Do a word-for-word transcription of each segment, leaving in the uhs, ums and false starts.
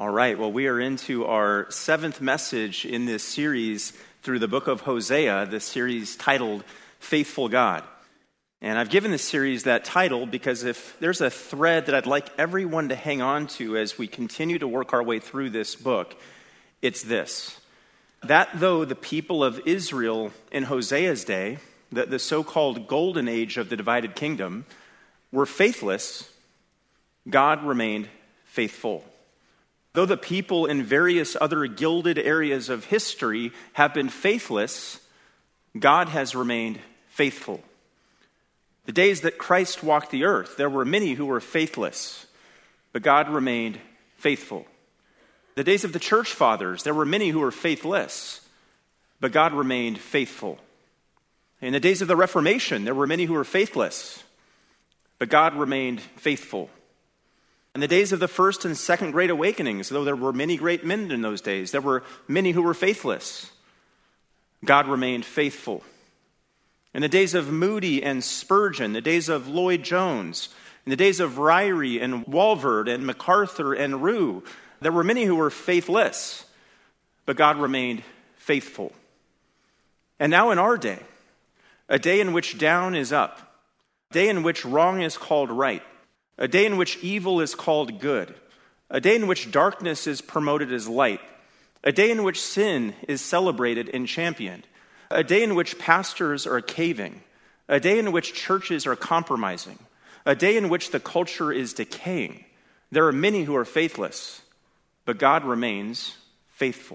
All right, well, we are into our seventh message in this series through the book of Hosea, this series titled Faithful God. And I've given this series that title because if there's a thread that I'd like everyone to hang on to as we continue to work our way through this book, it's this: that though the people of Israel in Hosea's day, the, the so-called golden age of the divided kingdom, were faithless, God remained faithful. Though the people in various other gilded areas of history have been faithless, God has remained faithful. The days that Christ walked the earth, there were many who were faithless, but God remained faithful. The days of the church fathers, there were many who were faithless, but God remained faithful. In the days of the Reformation, there were many who were faithless, but God remained faithful. In the days of the first and second great awakenings, though there were many great men in those days, there were many who were faithless. God remained faithful. In the days of Moody and Spurgeon, the days of Lloyd Jones, in the days of Ryrie and Walvoord and MacArthur and Rue, there were many who were faithless, but God remained faithful. And now in our day, a day in which down is up, a day in which wrong is called right, a day in which evil is called good, a day in which darkness is promoted as light, a day in which sin is celebrated and championed, a day in which pastors are caving, a day in which churches are compromising, a day in which the culture is decaying. There are many who are faithless, but God remains faithful.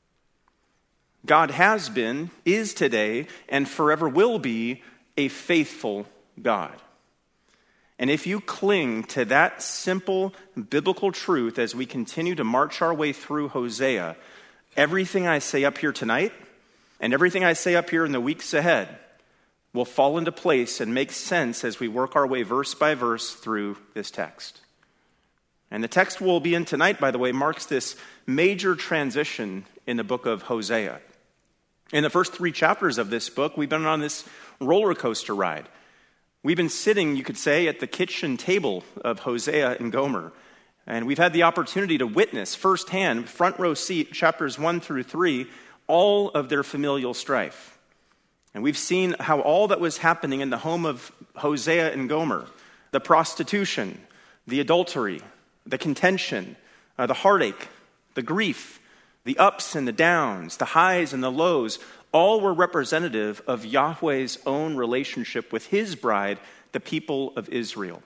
God has been, is today, and forever will be a faithful God. And if you cling to that simple biblical truth as we continue to march our way through Hosea, everything I say up here tonight and everything I say up here in the weeks ahead will fall into place and make sense as we work our way verse by verse through this text. And the text we'll be in tonight, by the way, marks this major transition in the book of Hosea. In the first three chapters of this book, we've been on this roller coaster ride. We've been sitting, you could say, at the kitchen table of Hosea and Gomer, and we've had the opportunity to witness firsthand, front row seat, chapters one through three, all of their familial strife. And we've seen how all that was happening in the home of Hosea and Gomer, the prostitution, the adultery, the contention, uh, the heartache, the grief, the ups and the downs, the highs and the lows, all were representative of Yahweh's own relationship with his bride, the people of Israel.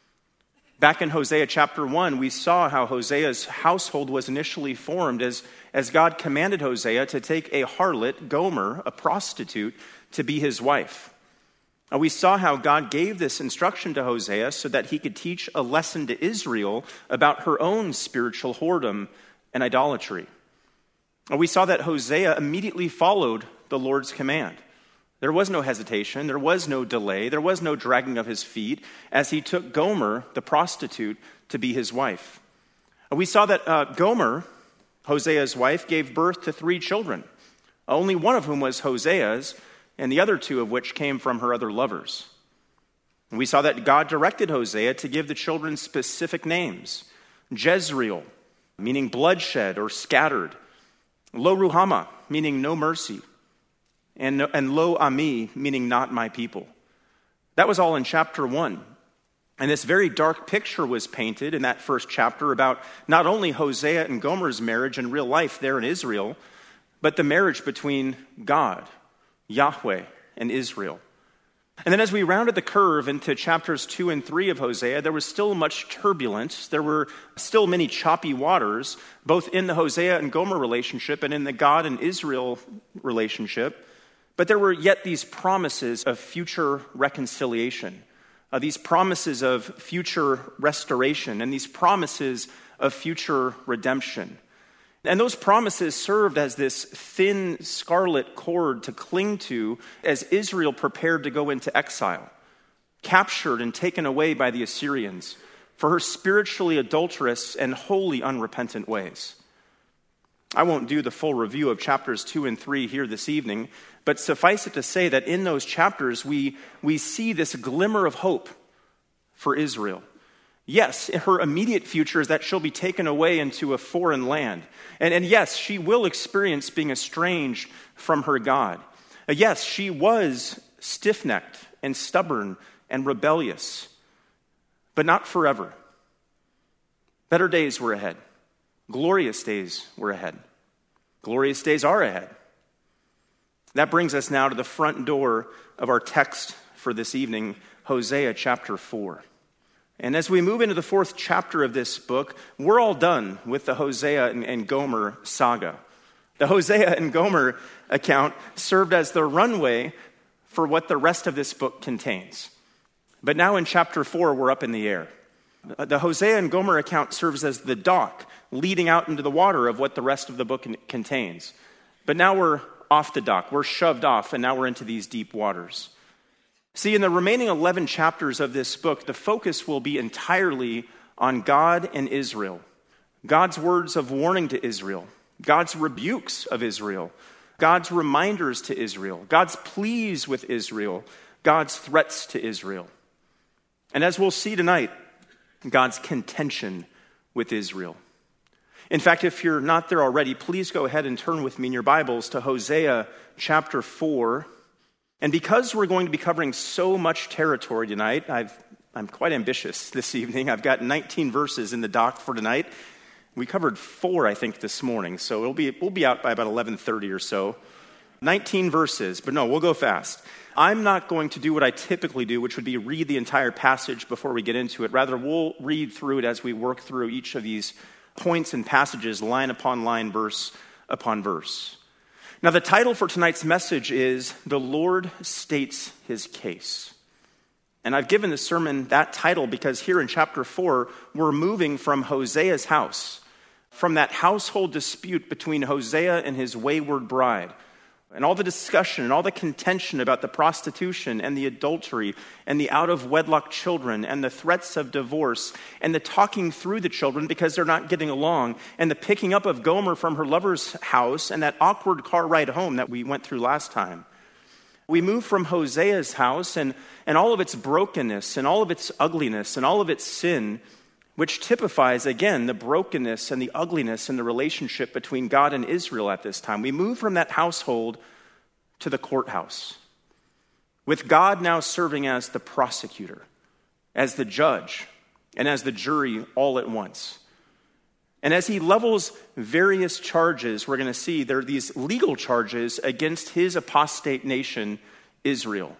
Back in Hosea chapter one, we saw how Hosea's household was initially formed as, as God commanded Hosea to take a harlot, Gomer, a prostitute, to be his wife. And we saw how God gave this instruction to Hosea so that he could teach a lesson to Israel about her own spiritual whoredom and idolatry. And we saw that Hosea immediately followed the Lord's command. There was no hesitation, there was no delay, there was no dragging of his feet as he took Gomer, the prostitute, to be his wife. And we saw that uh, Gomer, Hosea's wife, gave birth to three children, only one of whom was Hosea's, and the other two of which came from her other lovers. And we saw that God directed Hosea to give the children specific names: Jezreel, meaning bloodshed or scattered; Lo Ruhamah, meaning no mercy; and, and Lo Ami, meaning not my people. That was all in chapter one. And this very dark picture was painted in that first chapter about not only Hosea and Gomer's marriage in real life there in Israel, but the marriage between God, Yahweh, and Israel. And then as we rounded the curve into chapters two and three of Hosea, there was still much turbulence. There were still many choppy waters, both in the Hosea and Gomer relationship and in the God and Israel relationship. But there were yet these promises of future reconciliation, uh, these promises of future restoration, and these promises of future redemption. And those promises served as this thin scarlet cord to cling to as Israel prepared to go into exile, captured and taken away by the Assyrians for her spiritually adulterous and wholly unrepentant ways. I won't do the full review of chapters two and three here this evening, but suffice it to say that in those chapters we, we see this glimmer of hope for Israel. Yes, her immediate future is that she'll be taken away into a foreign land. And, and yes, she will experience being estranged from her God. Uh, yes, she was stiff-necked and stubborn and rebellious, but not forever. Better days were ahead. Glorious days were ahead. Glorious days are ahead. That brings us now to the front door of our text for this evening, Hosea chapter four. And as we move into the fourth chapter of this book, we're all done with the Hosea and, and Gomer saga. The Hosea and Gomer account served as the runway for what the rest of this book contains. But now in chapter four, we're up in the air. The Hosea and Gomer account serves as the dock leading out into the water of what the rest of the book contains. But now we're off the dock. We're shoved off, and now we're into these deep waters. See, in the remaining eleven chapters of this book, the focus will be entirely on God and Israel. God's words of warning to Israel, God's rebukes of Israel, God's reminders to Israel, God's pleas with Israel, God's threats to Israel. And as we'll see tonight, God's contention with Israel. In fact, if you're not there already, please go ahead and turn with me in your Bibles to Hosea chapter four. And because we're going to be covering so much territory tonight, I've, I'm quite ambitious this evening. I've got nineteen verses in the doc for tonight. We covered four, I think, this morning, so it'll be, we'll be out by about eleven thirty or so. nineteen verses, but no, we'll go fast. I'm not going to do what I typically do, which would be read the entire passage before we get into it. Rather, we'll read through it as we work through each of these points and passages, line upon line, verse upon verse. Now, the title for tonight's message is, The Lord States His Case. And I've given the sermon that title because here in chapter four, we're moving from Hosea's house, from that household dispute between Hosea and his wayward bride, and all the discussion and all the contention about the prostitution and the adultery and the out-of-wedlock children and the threats of divorce and the talking through the children because they're not getting along and the picking up of Gomer from her lover's house and that awkward car ride home that we went through last time. We move from Hosea's house and, and all of its brokenness and all of its ugliness and all of its sin, which typifies, again, the brokenness and the ugliness in the relationship between God and Israel at this time. We move from that household to the courthouse, with God now serving as the prosecutor, as the judge, and as the jury all at once. And as he levels various charges, we're going to see there are these legal charges against his apostate nation, Israel.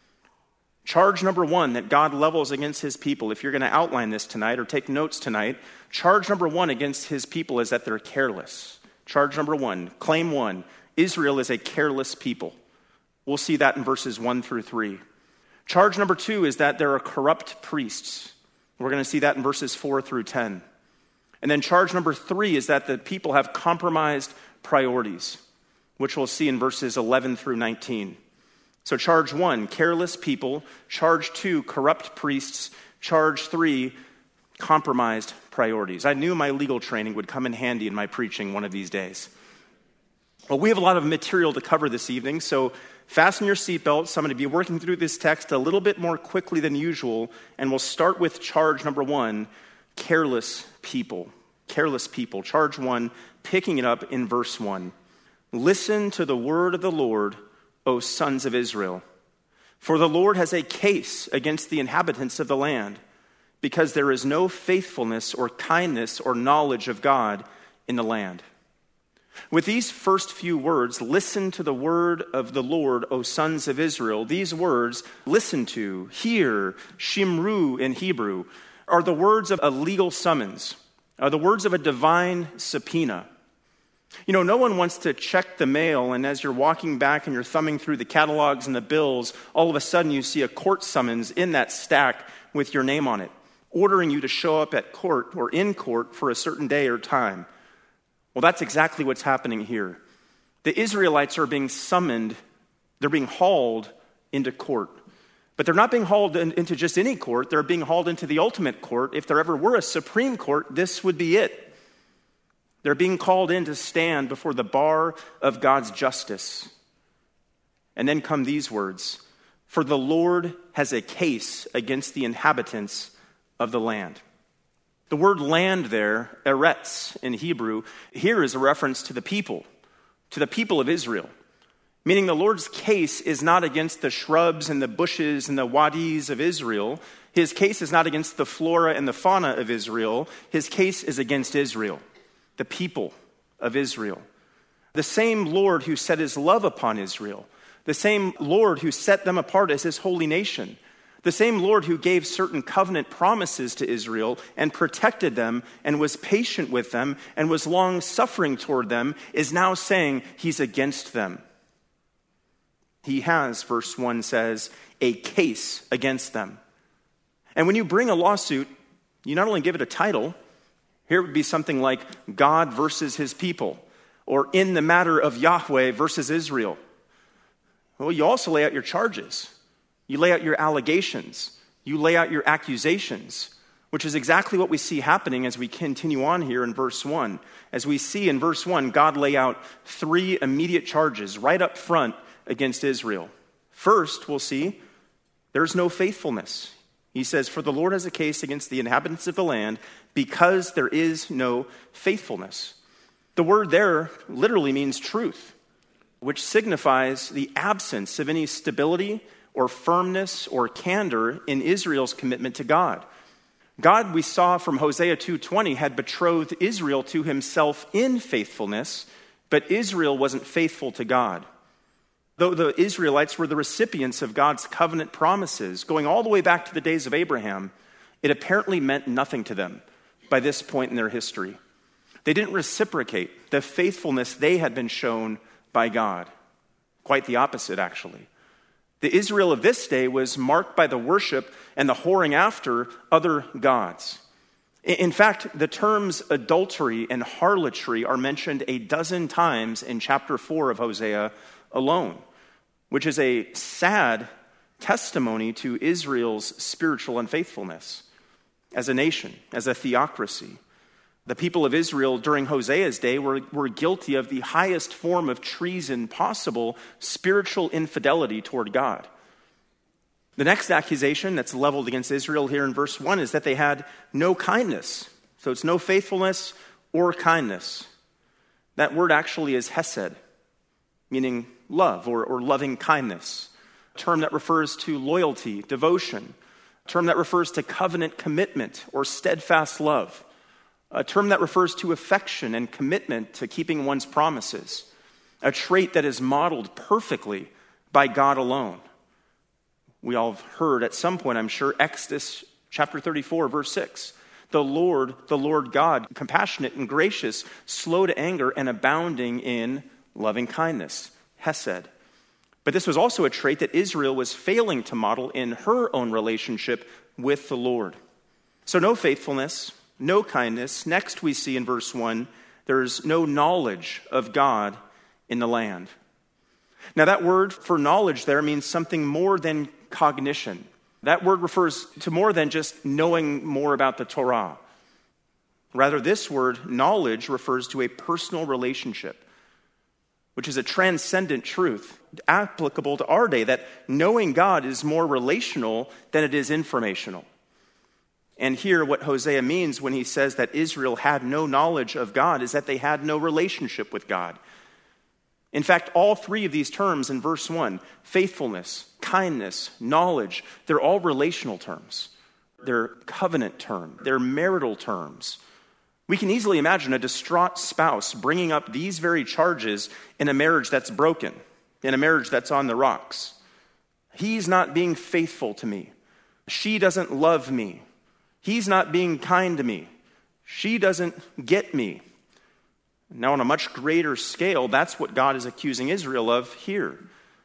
Charge number one that God levels against his people, if you're going to outline this tonight or take notes tonight, charge number one against his people is that they're careless. Charge number one, claim one, Israel is a careless people. We'll see that in verses one through three. Charge number two is that there are corrupt priests. We're going to see that in verses four through ten. And then charge number three is that the people have compromised priorities, which we'll see in verses eleven through nineteen. So charge one, careless people. Charge two, corrupt priests. Charge three, compromised priorities. I knew my legal training would come in handy in my preaching one of these days. Well, we have a lot of material to cover this evening, so fasten your seatbelts. I'm going to be working through this text a little bit more quickly than usual, and we'll start with charge number one, careless people. Careless people. Charge one, picking it up in verse one. Listen to the word of the Lord, O sons of Israel. For the Lord has a case against the inhabitants of the land, because there is no faithfulness or kindness or knowledge of God in the land. With these first few words, listen to the word of the Lord, O sons of Israel. These words, listen to, hear, shimru in Hebrew, are the words of a legal summons, are the words of a divine subpoena. You know, no one wants to check the mail, and as you're walking back and you're thumbing through the catalogs and the bills, all of a sudden you see a court summons in that stack with your name on it, ordering you to show up at court or in court for a certain day or time. Well, that's exactly what's happening here. The Israelites are being summoned, they're being hauled into court. But they're not being hauled in, into just any court, they're being hauled into the ultimate court. If there ever were a Supreme Court, this would be it. They're being called in to stand before the bar of God's justice. And then come these words, for the Lord has a case against the inhabitants of the land. The word land there, eretz in Hebrew, here is a reference to the people, to the people of Israel. Meaning the Lord's case is not against the shrubs and the bushes and the wadis of Israel. His case is not against the flora and the fauna of Israel. His case is against Israel, the people of Israel. The same Lord who set his love upon Israel, the same Lord who set them apart as his holy nation, the same Lord who gave certain covenant promises to Israel and protected them and was patient with them and was long-suffering toward them is now saying he's against them. He has, verse one says, a case against them. And when you bring a lawsuit, you not only give it a title, here it would be something like God versus his people, or in the matter of Yahweh versus Israel. Well, you also lay out your charges. You lay out your allegations. You lay out your accusations, which is exactly what we see happening as we continue on here in verse one. As we see in verse one, God lay out three immediate charges right up front against Israel. First, we'll see there's no faithfulness. He says, for the Lord has a case against the inhabitants of the land because there is no faithfulness. The word there literally means truth, which signifies the absence of any stability or firmness or candor in Israel's commitment to God. God, we saw from Hosea two twenty, had betrothed Israel to himself in faithfulness, but Israel wasn't faithful to God. Though the Israelites were the recipients of God's covenant promises, going all the way back to the days of Abraham, it apparently meant nothing to them by this point in their history. They didn't reciprocate the faithfulness they had been shown by God. Quite the opposite, actually. The Israel of this day was marked by the worship and the whoring after other gods. In fact, the terms adultery and harlotry are mentioned a dozen times in chapter four of Hosea alone, which is a sad testimony to Israel's spiritual unfaithfulness as a nation, as a theocracy. The people of Israel during Hosea's day were, were guilty of the highest form of treason possible, spiritual infidelity toward God. The next accusation that's leveled against Israel here in verse one is that they had no kindness. So it's no faithfulness or kindness. That word actually is hesed, meaning love or, or loving kindness, a term that refers to loyalty, devotion, a term that refers to covenant commitment or steadfast love, a term that refers to affection and commitment to keeping one's promises, a trait that is modeled perfectly by God alone. We all have heard at some point, I'm sure, Exodus chapter thirty-four, verse six. The Lord, the Lord God, compassionate and gracious, slow to anger and abounding in loving kindness, hesed. But this was also a trait that Israel was failing to model in her own relationship with the Lord. So no faithfulness, no kindness. Next we see in verse one, there's no knowledge of God in the land. Now that word for knowledge there means something more than cognition. That word refers to more than just knowing more about the Torah. Rather, this word, knowledge, refers to a personal relationship, which is a transcendent truth applicable to our day, that knowing God is more relational than it is informational. And here, what Hosea means when he says that Israel had no knowledge of God is that they had no relationship with God. In fact, all three of these terms in verse one, faithfulness, kindness, knowledge, they're all relational terms. They're covenant terms. They're marital terms. We can easily imagine a distraught spouse bringing up these very charges in a marriage that's broken, in a marriage that's on the rocks. He's not being faithful to me. She doesn't love me. He's not being kind to me. She doesn't get me. Now, on a much greater scale, that's what God is accusing Israel of here.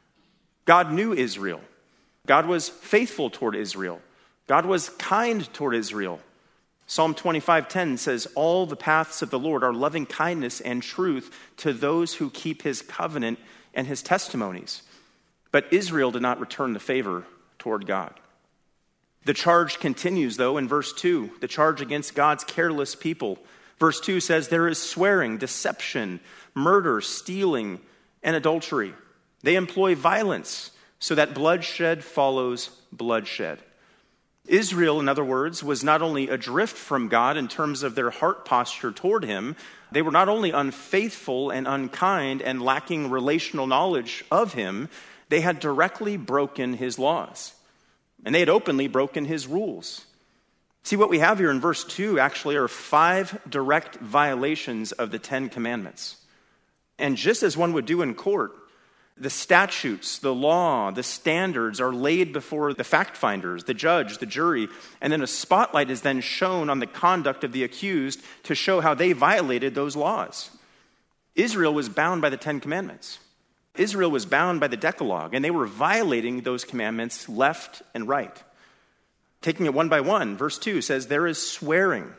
God knew Israel. God was faithful toward Israel. God was kind toward Israel. Psalm twenty-five ten says, all the paths of the Lord are loving kindness and truth to those who keep his covenant and his testimonies. But Israel did not return the favor toward God. The charge continues, though, in verse two, the charge against God's careless people. Verse two says, there is swearing, deception, murder, stealing, and adultery. They employ violence so that bloodshed follows bloodshed. Israel, in other words, was not only adrift from God in terms of their heart posture toward him, they were not only unfaithful and unkind and lacking relational knowledge of him, they had directly broken his laws. And they had openly broken his rules. See, what we have here in verse two actually are five direct violations of the Ten Commandments. And just as one would do in court, the statutes, the law, the standards are laid before the fact finders, the judge, the jury, and then a spotlight is then shown on the conduct of the accused to show how they violated those laws. Israel was bound by the Ten Commandments. Israel was bound by the Decalogue, and they were violating those commandments left and right. Taking it one by one, verse two says, there is swearing.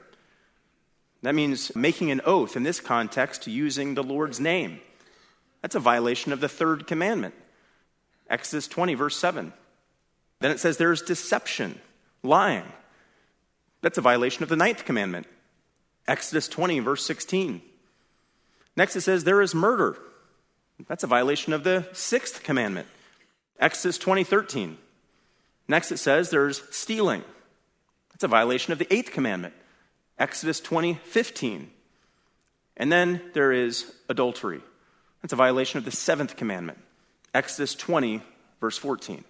That means making an oath, in this context, using the Lord's name. That's a violation of the third commandment. Exodus twenty, verse seven. Then it says there's deception, lying. That's a violation of the ninth commandment. Exodus twenty, verse sixteen. Next it says there is murder. That's a violation of the sixth commandment. Exodus twenty, thirteen. Next it says there's stealing. That's a violation of the eighth commandment. Exodus twenty, fifteen. And then there is adultery. That's a violation of the seventh commandment. Exodus twenty, verse fourteen.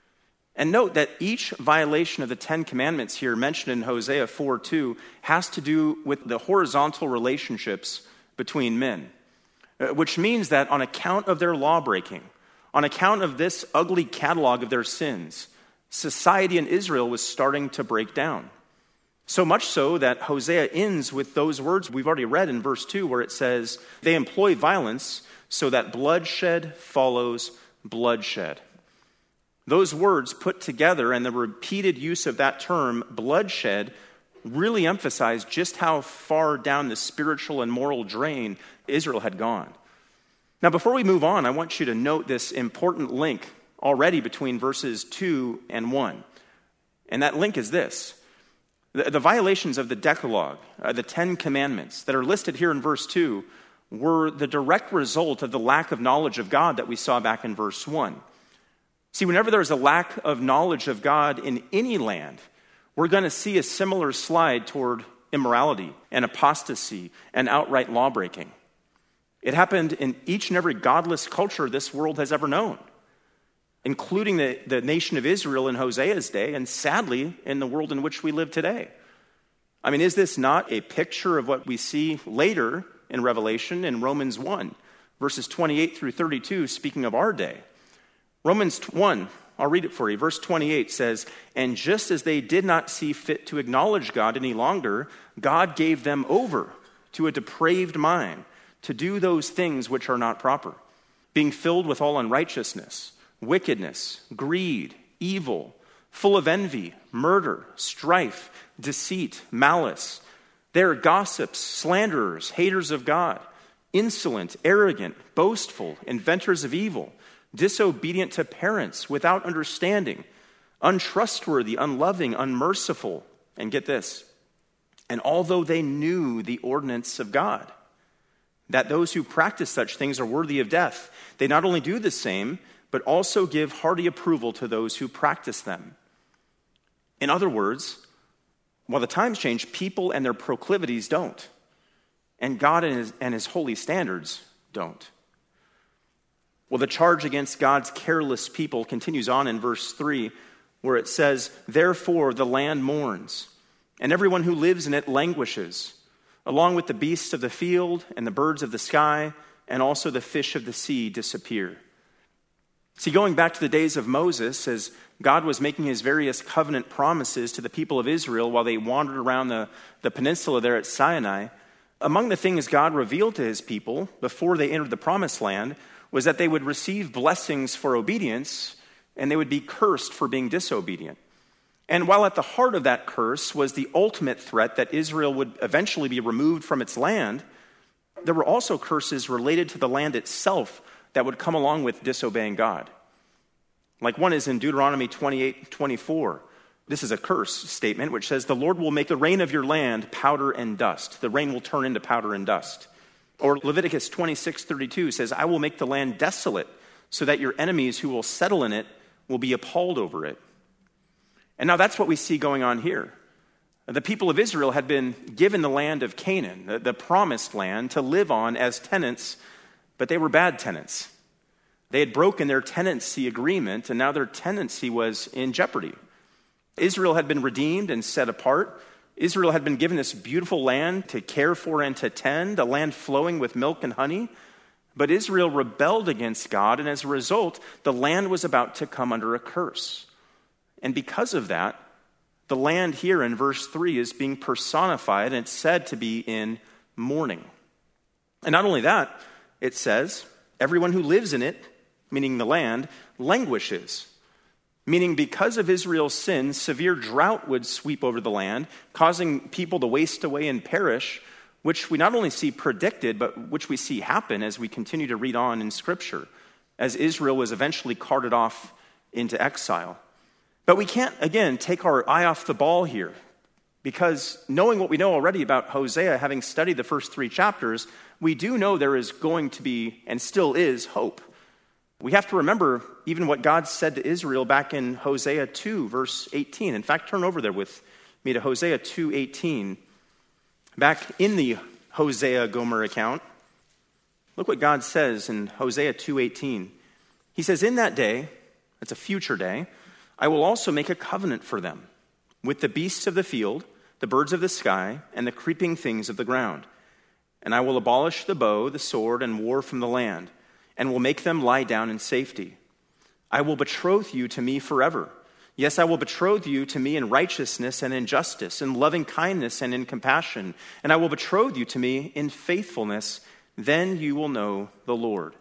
And note that each violation of the Ten Commandments here mentioned in Hosea four two has to do with the horizontal relationships between men, which means that on account of their law-breaking, on account of this ugly catalog of their sins, society in Israel was starting to break down. So much so that Hosea ends with those words we've already read in verse two, where it says, they employ violence so that bloodshed follows bloodshed. Those words put together and the repeated use of that term, bloodshed, really emphasize just how far down the spiritual and moral drain Israel had gone. Now, before we move on, I want you to note this important link already between verses two and one. And that link is this. The, the violations of the Decalogue, uh, the Ten Commandments that are listed here in verse two, were the direct result of the lack of knowledge of God that we saw back in verse one. See, whenever there's a lack of knowledge of God in any land, we're going to see a similar slide toward immorality and apostasy and outright lawbreaking. It happened in each and every godless culture this world has ever known, including the, the nation of Israel in Hosea's day, and sadly, in the world in which we live today. I mean, is this not a picture of what we see later in Revelation in Romans one, verses twenty-eight through thirty-two, speaking of our day? Romans one, I'll read it for you. Verse twenty-eight says, and just as they did not see fit to acknowledge God any longer, God gave them over to a depraved mind to do those things which are not proper, being filled with all unrighteousness, wickedness, greed, evil, full of envy, murder, strife, deceit, malice. They are gossips, slanderers, haters of God, insolent, arrogant, boastful, inventors of evil, disobedient to parents, without understanding, untrustworthy, unloving, unmerciful. And get this, and although they knew the ordinance of God, that those who practice such things are worthy of death, they not only do the same, but also give hearty approval to those who practice them. In other words, while the times change, people and their proclivities don't. And God and his, and his holy standards don't. Well, the charge against God's careless people continues on in verse three, where it says, therefore the land mourns, and everyone who lives in it languishes, along with the beasts of the field and the birds of the sky, and also the fish of the sea disappear. See, going back to the days of Moses, as God was making his various covenant promises to the people of Israel while they wandered around the, the peninsula there at Sinai, among the things God revealed to his people before they entered the promised land was that they would receive blessings for obedience and they would be cursed for being disobedient. And while at the heart of that curse was the ultimate threat that Israel would eventually be removed from its land, there were also curses related to the land itself that would come along with disobeying God. Like one is in Deuteronomy twenty-eight twenty-four. This is a curse statement which says, the Lord will make the rain of your land powder and dust. The rain will turn into powder and dust. Or Leviticus twenty-six thirty-two says, I will make the land desolate so that your enemies who will settle in it will be appalled over it. And now that's what we see going on here. The people of Israel had been given the land of Canaan, the, the promised land, to live on as tenants, but they were bad tenants. They had broken their tenancy agreement, and now their tenancy was in jeopardy. Israel had been redeemed and set apart. Israel had been given this beautiful land to care for and to tend, a land flowing with milk and honey. But Israel rebelled against God, and as a result, the land was about to come under a curse. And because of that, the land here in verse three is being personified, and it's said to be in mourning. And not only that, it says, everyone who lives in it, meaning the land, languishes. Meaning because of Israel's sin, severe drought would sweep over the land, causing people to waste away and perish, which we not only see predicted, but which we see happen as we continue to read on in Scripture, as Israel was eventually carted off into exile. But we can't, again, take our eye off the ball here, because knowing what we know already about Hosea, having studied the first three chapters, we do know there is going to be, and still is, hope. We have to remember even what God said to Israel back in Hosea two, verse eighteen. In fact, turn over there with me to Hosea two eighteen. Back in the Hosea Gomer account, look what God says in Hosea two eighteen. He says, in that day, that's a future day, I will also make a covenant for them with the beasts of the field, the birds of the sky, and the creeping things of the ground. And I will abolish the bow, the sword, and war from the land, and will make them lie down in safety. I will betroth you to me forever. Yes, I will betroth you to me in righteousness and in justice, in loving kindness and in compassion. And I will betroth you to me in faithfulness. Then you will know the Lord.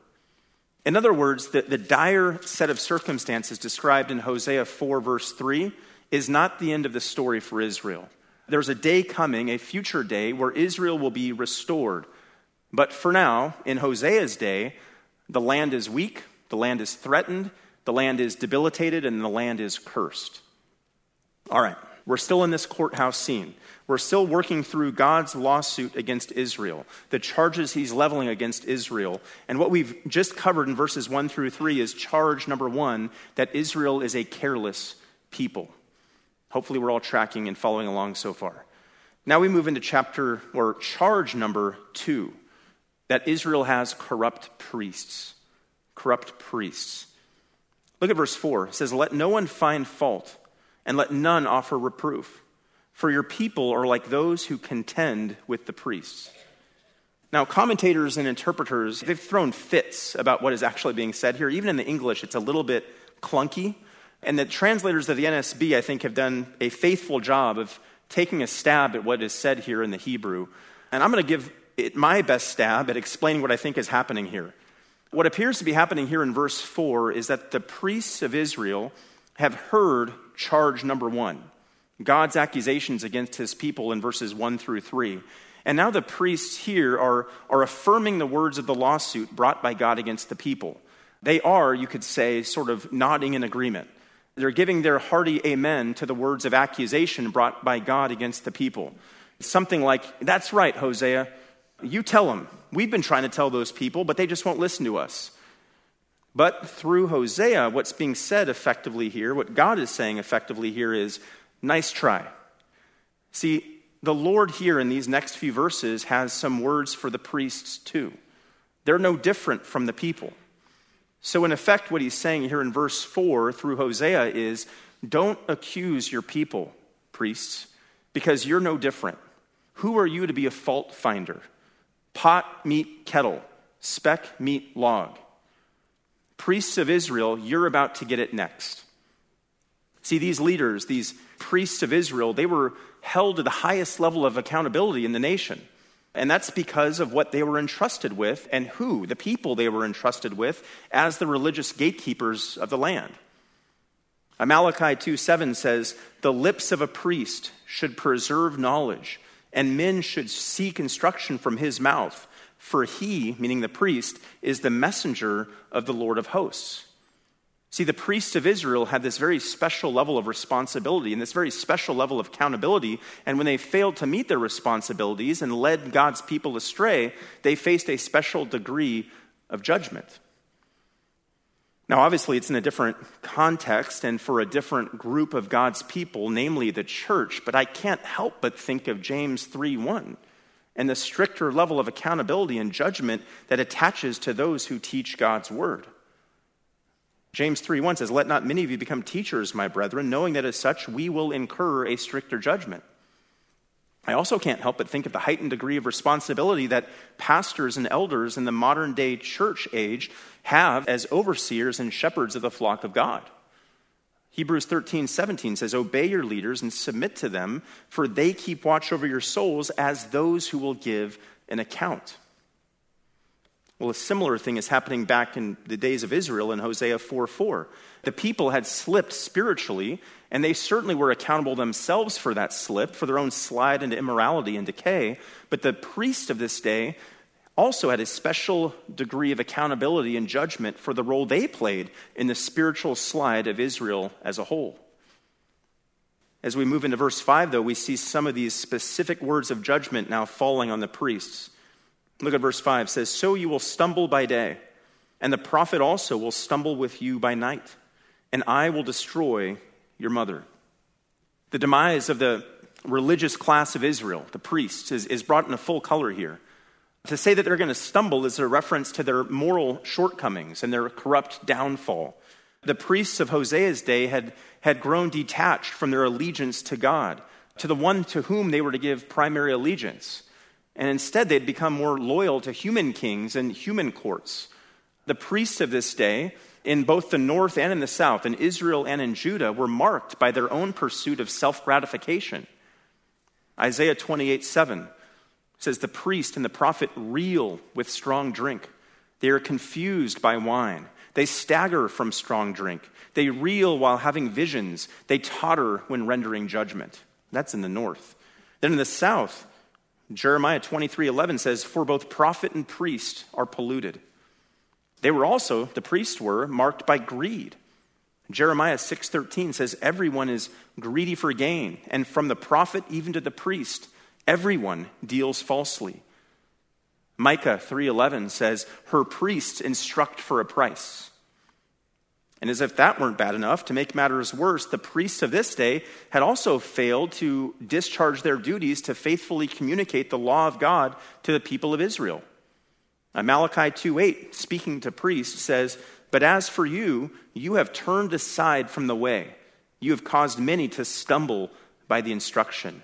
In other words, the, the dire set of circumstances described in Hosea four, verse three, is not the end of the story for Israel. There's a day coming, a future day, where Israel will be restored. But for now, in Hosea's day, the land is weak, the land is threatened, the land is debilitated, and the land is cursed. All right, we're still in this courthouse scene. We're still working through God's lawsuit against Israel, the charges he's leveling against Israel. And what we've just covered in verses one through three is charge number one, that Israel is a careless people. Hopefully we're all tracking and following along so far. Now we move into chapter, or charge number two, that Israel has corrupt priests. Corrupt priests. Look at verse four. It says, let no one find fault, and let none offer reproof. For your people are like those who contend with the priests. Now, commentators and interpreters, they've thrown fits about what is actually being said here. Even in the English, it's a little bit clunky. And the translators of the N S B, I think, have done a faithful job of taking a stab at what is said here in the Hebrew. And I'm going to give it my best stab at explaining what I think is happening here. What appears to be happening here in verse four is that the priests of Israel have heard charge number one, God's accusations against his people in verses one through three. And now the priests here are, are affirming the words of the lawsuit brought by God against the people. They are, you could say, sort of nodding in agreement. They're giving their hearty amen to the words of accusation brought by God against the people. Something like, that's right, Hosea. You tell them. We've been trying to tell those people, but they just won't listen to us. But through Hosea, what's being said effectively here, what God is saying effectively here is, nice try. See, the Lord here in these next few verses has some words for the priests too. They're no different from the people. So in effect, what he's saying here in verse four through Hosea is, don't accuse your people, priests, because you're no different. Who are you to be a fault finder? Pot meet kettle, speck meet log. Priests of Israel, you're about to get it next. See, these leaders, these priests of Israel, they were held to the highest level of accountability in the nation. And that's because of what they were entrusted with and who, the people they were entrusted with as the religious gatekeepers of the land. Malachi two seven says, the lips of a priest should preserve knowledge, and men should seek instruction from his mouth. For he, meaning the priest, is the messenger of the Lord of hosts. See, the priests of Israel had this very special level of responsibility and this very special level of accountability. And when they failed to meet their responsibilities and led God's people astray, they faced a special degree of judgment. Now, obviously, it's in a different context and for a different group of God's people, namely the church, but I can't help but think of James three one and the stricter level of accountability and judgment that attaches to those who teach God's word. James three one says, "Let not many of you become teachers, my brethren, knowing that as such we will incur a stricter judgment." I also can't help but think of the heightened degree of responsibility that pastors and elders in the modern day church age have as overseers and shepherds of the flock of God. Hebrews thirteen seventeen says, "Obey your leaders and submit to them, for they keep watch over your souls as those who will give an account." Well, a similar thing is happening back in the days of Israel in Hosea four four. The people had slipped spiritually, and they certainly were accountable themselves for that slip, for their own slide into immorality and decay. But the priest of this day also had a special degree of accountability and judgment for the role they played in the spiritual slide of Israel as a whole. As we move into verse five, though, we see some of these specific words of judgment now falling on the priests. Look at verse five. It says, "So you will stumble by day, and the prophet also will stumble with you by night, and I will destroy your mother." The demise of the religious class of Israel, the priests, is, is brought into full color here. To say that they're going to stumble is a reference to their moral shortcomings and their corrupt downfall. The priests of Hosea's day had, had grown detached from their allegiance to God, to the one to whom they were to give primary allegiance. And instead, they'd become more loyal to human kings and human courts. The priests of this day, in both the north and in the south, in Israel and in Judah, were marked by their own pursuit of self-gratification. Isaiah twenty-eight seven says, "The priest and the prophet reel with strong drink. They are confused by wine. They stagger from strong drink. They reel while having visions. They totter when rendering judgment." That's in the north. Then in the south, Jeremiah twenty-three eleven says, "For both prophet and priest are polluted." They were also, the priests were, marked by greed. Jeremiah six thirteen says, "Everyone is greedy for gain, and from the prophet even to the priest, everyone deals falsely." Micah three eleven says, "Her priests instruct for a price." And as if that weren't bad enough, to make matters worse, the priests of this day had also failed to discharge their duties to faithfully communicate the law of God to the people of Israel. Uh, Malachi two eight, speaking to priests, says, "But as for you, you have turned aside from the way. You have caused many to stumble by the instruction."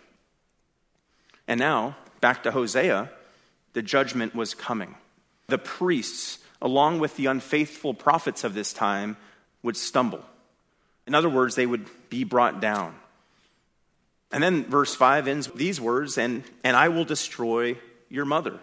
And now, back to Hosea, the judgment was coming. The priests, along with the unfaithful prophets of this time, would stumble. In other words, they would be brought down. And then verse five ends with these words, and, and I will destroy your mother.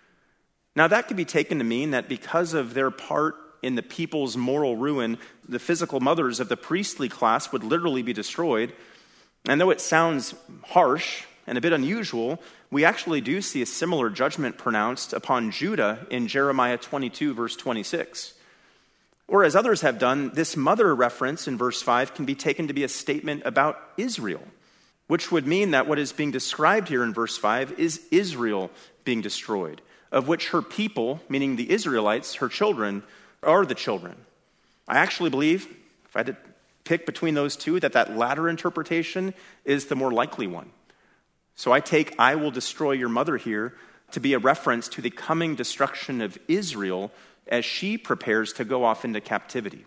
Now that could be taken to mean that because of their part in the people's moral ruin, the physical mothers of the priestly class would literally be destroyed. And though it sounds harsh and a bit unusual, we actually do see a similar judgment pronounced upon Judah in Jeremiah twenty-two, verse twenty-six. Or as others have done, this mother reference in verse five can be taken to be a statement about Israel, which would mean that what is being described here in verse five is Israel being destroyed, of which her people, meaning the Israelites, her children, are the children. I actually believe, if I had to pick between those two, that that latter interpretation is the more likely one. So I take "I will destroy your mother" here to be a reference to the coming destruction of Israel as she prepares to go off into captivity.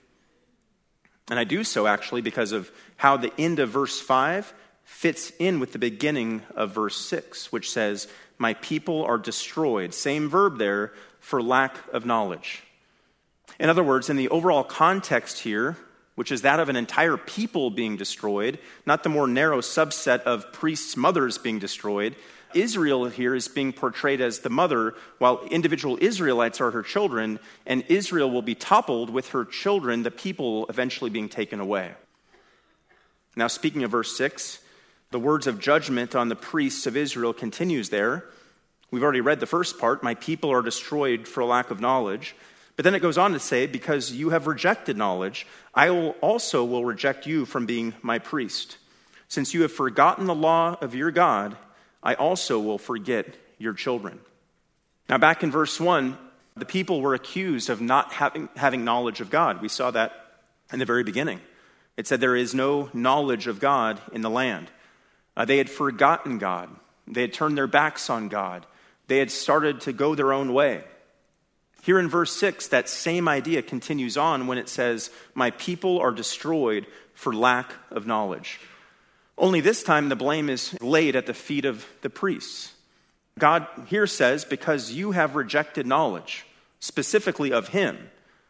And I do so actually because of how the end of verse five fits in with the beginning of verse six, which says, "My people are destroyed," same verb there, "for lack of knowledge." In other words, in the overall context here, which is that of an entire people being destroyed, not the more narrow subset of priests' mothers being destroyed, Israel here is being portrayed as the mother, while individual Israelites are her children, and Israel will be toppled with her children, the people eventually being taken away. Now, speaking of verse six, the words of judgment on the priests of Israel continues there. We've already read the first part, "My people are destroyed for lack of knowledge." But then it goes on to say, "Because you have rejected knowledge, I will also will reject you from being my priest. Since you have forgotten the law of your God, I also will forget your children." Now back in verse one, The people were accused of not having, having knowledge of God. We saw that in the very beginning. It said there is no knowledge of God in the land. Uh, they had forgotten God. They had turned their backs on God. They had started to go their own way. Here in verse six, that same idea continues on when it says, "My people are destroyed for lack of knowledge." Only this time the blame is laid at the feet of the priests. God here says, "Because you have rejected knowledge, specifically of him,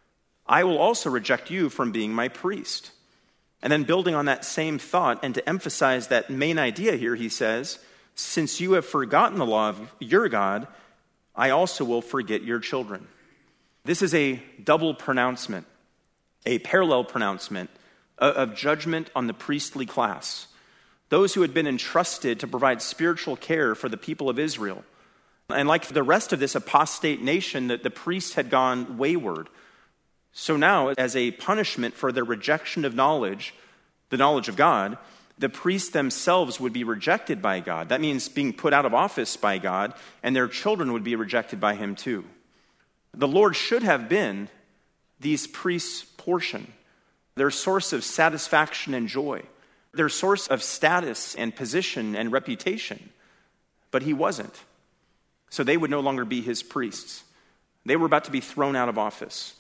I will also reject you from being my priest." And then building on that same thought and to emphasize that main idea here, he says, "Since you have forgotten the law of your God, I also will forget your children." This is a double pronouncement, a parallel pronouncement of judgment on the priestly class, those who had been entrusted to provide spiritual care for the people of Israel. And like the rest of this apostate nation, that the priests had gone wayward. So now, as a punishment for their rejection of knowledge, the knowledge of God, the priests themselves would be rejected by God. That means being put out of office by God, and their children would be rejected by him too. The Lord should have been these priests' portion, their source of satisfaction and joy, their source of status and position and reputation. But he wasn't. So they would no longer be his priests. They were about to be thrown out of office.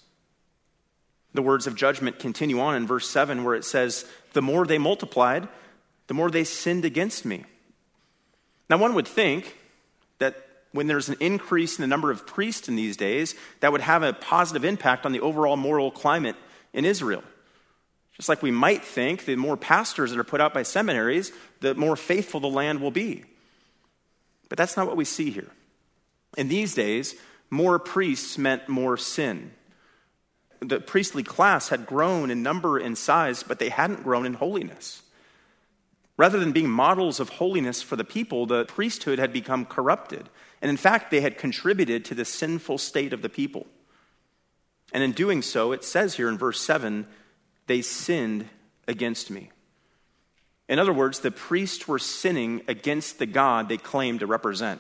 The words of judgment continue on in verse seven, where it says, "The more they multiplied, the more they sinned against me." Now one would think that when there's an increase in the number of priests in these days, that would have a positive impact on the overall moral climate in Israel. Just like we might think the more pastors that are put out by seminaries, the more faithful the land will be. But that's not what we see here. In these days, more priests meant more sin. The priestly class had grown in number and size, but they hadn't grown in holiness. Rather than being models of holiness for the people, the priesthood had become corrupted. And in fact, they had contributed to the sinful state of the people. And in doing so, it says here in verse seven, "They sinned against me." In other words, the priests were sinning against the God they claimed to represent.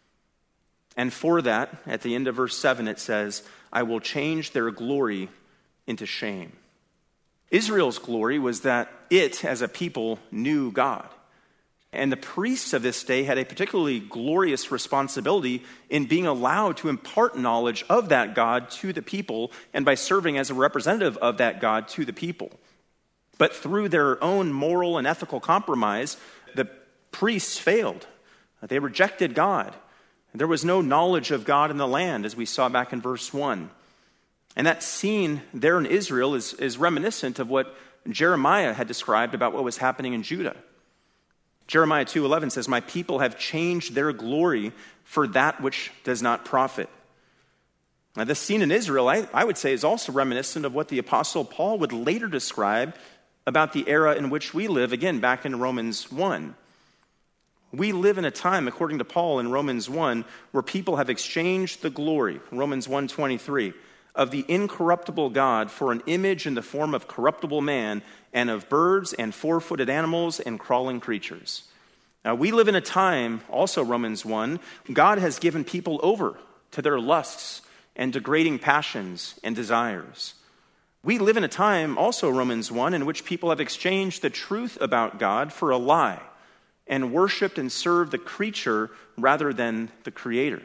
And for that, at the end of verse seven, it says, "I will change their glory into shame." Israel's glory was that it, as a people, knew God. And the priests of this day had a particularly glorious responsibility in being allowed to impart knowledge of that God to the people, and by serving as a representative of that God to the people. But through their own moral and ethical compromise, the priests failed. They rejected God. There was no knowledge of God in the land, as we saw back in verse one. And that scene there in Israel is, is reminiscent of what Jeremiah had described about what was happening in Judah. Jeremiah two eleven says, "My people have changed their glory for that which does not profit." Now, this scene in Israel, I, I would say, is also reminiscent of what the Apostle Paul would later describe about the era in which we live, again, back in Romans one. We live in a time, according to Paul in Romans one, where people have exchanged the glory, Romans one twenty-three, of the incorruptible God for an image in the form of corruptible man, and of birds and four-footed animals and crawling creatures. Now, we live in a time, also Romans one, God has given people over to their lusts and degrading passions and desires. We live in a time, also Romans one, in which people have exchanged the truth about God for a lie and worshiped and served the creature rather than the Creator.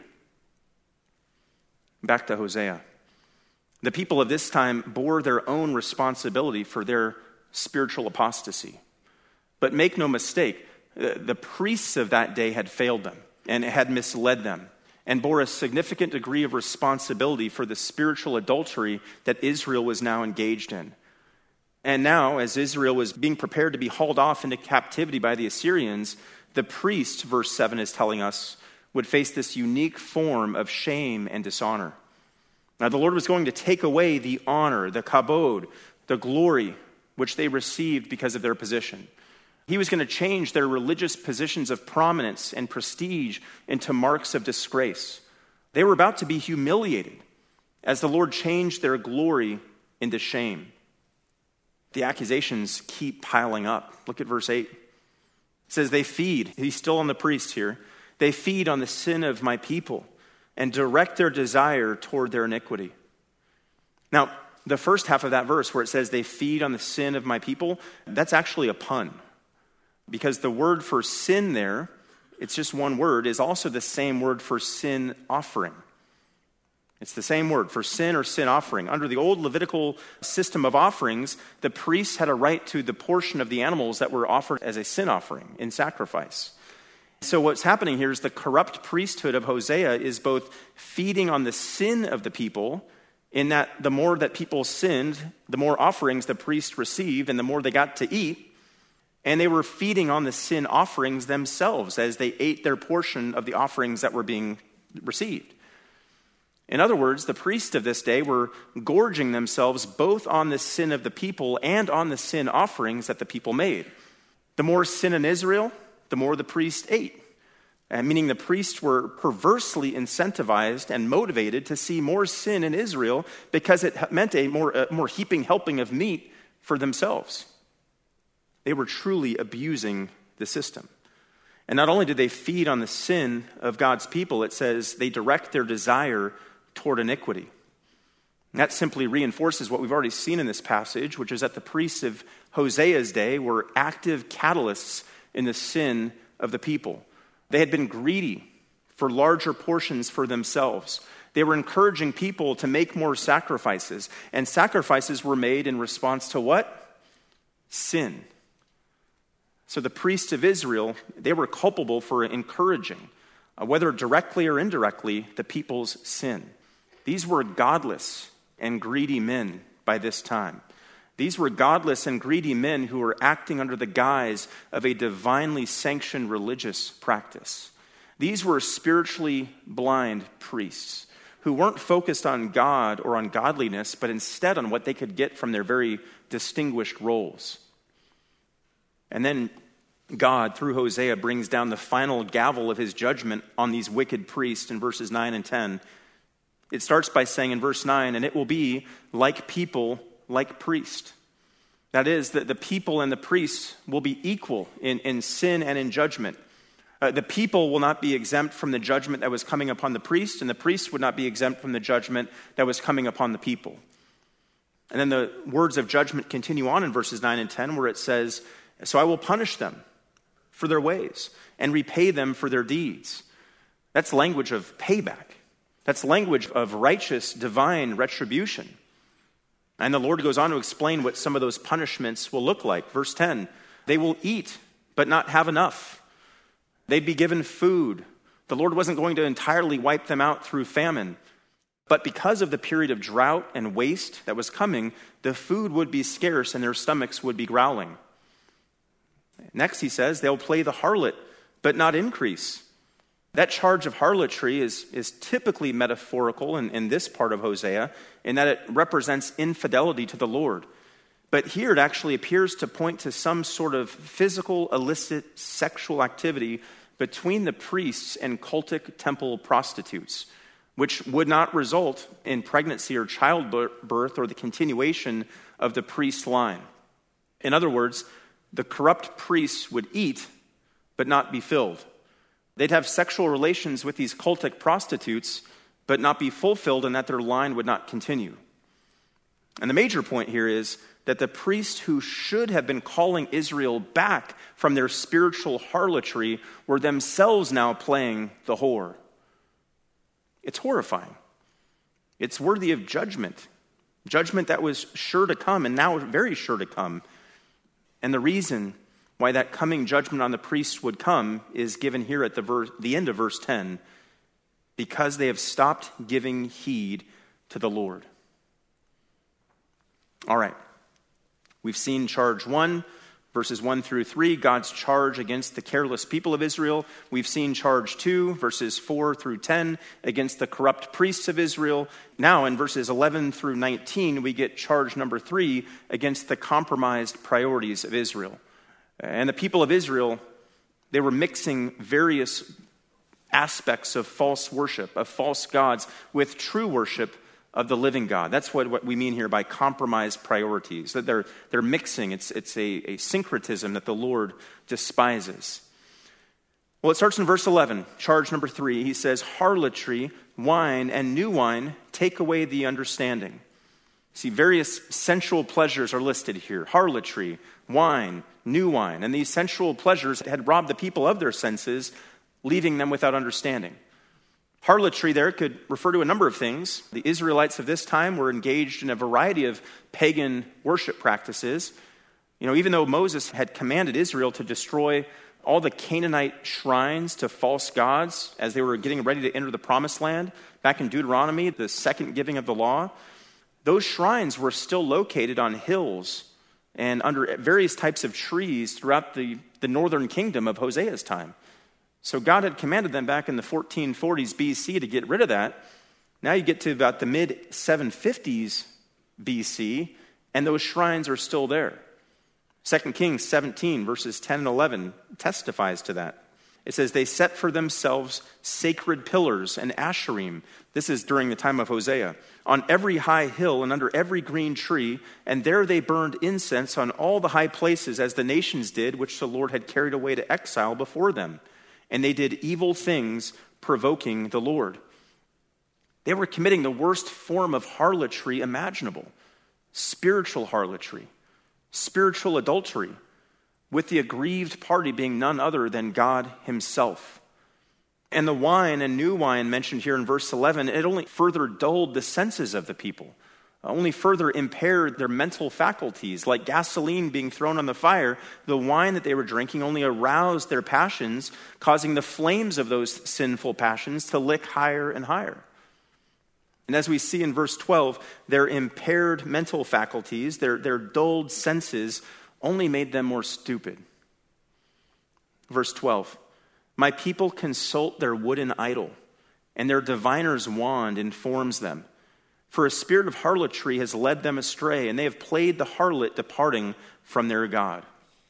Back to Hosea. The people of this time bore their own responsibility for their spiritual apostasy. But make no mistake, the priests of that day had failed them and had misled them and bore a significant degree of responsibility for the spiritual adultery that Israel was now engaged in. And now, as Israel was being prepared to be hauled off into captivity by the Assyrians, the priest, verse seven is telling us, would face this unique form of shame and dishonor. Now, the Lord was going to take away the honor, the kabod, the glory which they received because of their position. He was going to change their religious positions of prominence and prestige into marks of disgrace. They were about to be humiliated as the Lord changed their glory into shame. The accusations keep piling up. Look at verse eight. It says, "They feed," he's still on the priests here, "they feed on the sin of my people. and direct their desire toward their iniquity. Now, the first half of that verse where it says they feed on the sin of my people, that's actually a pun. Because the word for sin there, it's just one word, is also the same word for sin offering. It's the same word for sin or sin offering. Under the old Levitical system of offerings, the priests had a right to the portion of the animals that were offered as a sin offering in sacrifice. So what's happening here is the corrupt priesthood of Hosea is both feeding on the sin of the people, in that the more that people sinned, the more offerings the priest received and the more they got to eat. And they were feeding on the sin offerings themselves as they ate their portion of the offerings that were being received. In other words, the priests of this day were gorging themselves both on the sin of the people and on the sin offerings that the people made. The more sin in Israel, the more the priest ate. And meaning the priests were perversely incentivized and motivated to see more sin in Israel because it meant a more, a more heaping helping of meat for themselves. They were truly abusing the system. And not only did they feed on the sin of God's people, it says they direct their desire toward iniquity. And that simply reinforces what we've already seen in this passage, which is that the priests of Hosea's day were active catalysts in the sin of the people. They had been greedy for larger portions for themselves. They were encouraging people to make more sacrifices. And sacrifices were made in response to what? Sin. So the priests of Israel, they were culpable for encouraging, uh, whether directly or indirectly, the people's sin. These were godless and greedy men by this time. These were godless and greedy men who were acting under the guise of a divinely sanctioned religious practice. These were spiritually blind priests who weren't focused on God or on godliness, but instead on what they could get from their very distinguished roles. And then God, through Hosea, brings down the final gavel of his judgment on these wicked priests in verses nine and ten. It starts by saying in verse nine, and it will be like people, like priest. That is, that the people and the priests will be equal in, in sin and in judgment. Uh, the people will not be exempt from the judgment that was coming upon the priest, and the priest would not be exempt from the judgment that was coming upon the people. And then the words of judgment continue on in verses nine and ten, where it says, so I will punish them for their ways and repay them for their deeds. That's language of payback. That's language of righteous, divine retribution. And the Lord goes on to explain what some of those punishments will look like. Verse ten, they will eat, but not have enough. They'd be given food. The Lord wasn't going to entirely wipe them out through famine. But because of the period of drought and waste that was coming, the food would be scarce and their stomachs would be growling. Next, he says, they'll play the harlot, but not increase. That charge of harlotry is, is typically metaphorical in, in this part of Hosea, in that it represents infidelity to the Lord. But here it actually appears to point to some sort of physical, illicit, sexual activity between the priests and cultic temple prostitutes, which would not result in pregnancy or childbirth or the continuation of the priest line. In other words, the corrupt priests would eat, but not be filled. They'd have sexual relations with these cultic prostitutes, but not be fulfilled, and that their line would not continue. And the major point here is that the priests who should have been calling Israel back from their spiritual harlotry were themselves now playing the whore. It's horrifying. It's worthy of judgment. Judgment that was sure to come, and now very sure to come. And the reason why that coming judgment on the priests would come is given here at the, verse, the end of verse ten, because they have stopped giving heed to the Lord. All right. We've seen charge one, verses one through three, God's charge against the careless people of Israel. We've seen charge two, verses four through ten, against the corrupt priests of Israel. Now in verses eleven through nineteen, we get charge number three against the compromised priorities of Israel. And the people of Israel, they were mixing various aspects of false worship, of false gods, with true worship of the living God. That's what, what we mean here by compromised priorities. That they're they're mixing. It's it's a, a syncretism that the Lord despises. Well, it starts in verse eleven, charge number three. He says, harlotry, wine, and new wine take away the understanding. See, various sensual pleasures are listed here. Harlotry, wine, new wine. And these sensual pleasures had robbed the people of their senses, leaving them without understanding. Harlotry there could refer to a number of things. The Israelites of this time were engaged in a variety of pagan worship practices. You know, even though Moses had commanded Israel to destroy all the Canaanite shrines to false gods as they were getting ready to enter the promised land, back in Deuteronomy, the second giving of the law, those shrines were still located on hills and under various types of trees throughout the, the northern kingdom of Hosea's time. So God had commanded them back in the fourteen forties B C to get rid of that. Now you get to about the mid seven fifties B C, and those shrines are still there. Second Kings seventeen, verses ten and eleven testifies to that. It says, they set for themselves sacred pillars and asherim. This is during the time of Hosea. On every high hill and under every green tree, and there they burned incense on all the high places as the nations did, which the Lord had carried away to exile before them. And they did evil things, provoking the Lord. They were committing the worst form of harlotry imaginable. Spiritual harlotry. Spiritual adultery. With the aggrieved party being none other than God himself. And the wine and new wine mentioned here in verse eleven, it only further dulled the senses of the people. Only further impaired their mental faculties. Like gasoline being thrown on the fire, the wine that they were drinking only aroused their passions, causing the flames of those sinful passions to lick higher and higher. And as we see in verse twelve, their impaired mental faculties, their, their dulled senses, only made them more stupid. Verse twelve, my people consult their wooden idol, and their diviner's wand informs them. For a spirit of harlotry has led them astray, and they have played the harlot, departing from their God.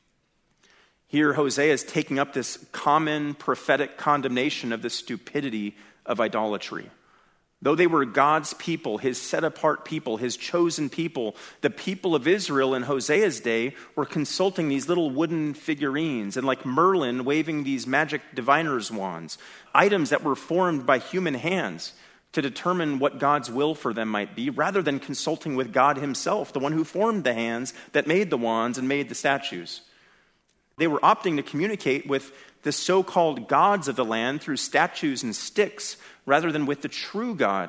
Here, Hosea is taking up this common prophetic condemnation of the stupidity of idolatry. Though they were God's people, his set-apart people, his chosen people, the people of Israel in Hosea's day were consulting these little wooden figurines and like Merlin waving these magic diviner's wands, items that were formed by human hands to determine what God's will for them might be, rather than consulting with God himself, the one who formed the hands that made the wands and made the statues. They were opting to communicate with the so-called gods of the land through statues and sticks, rather than with the true God.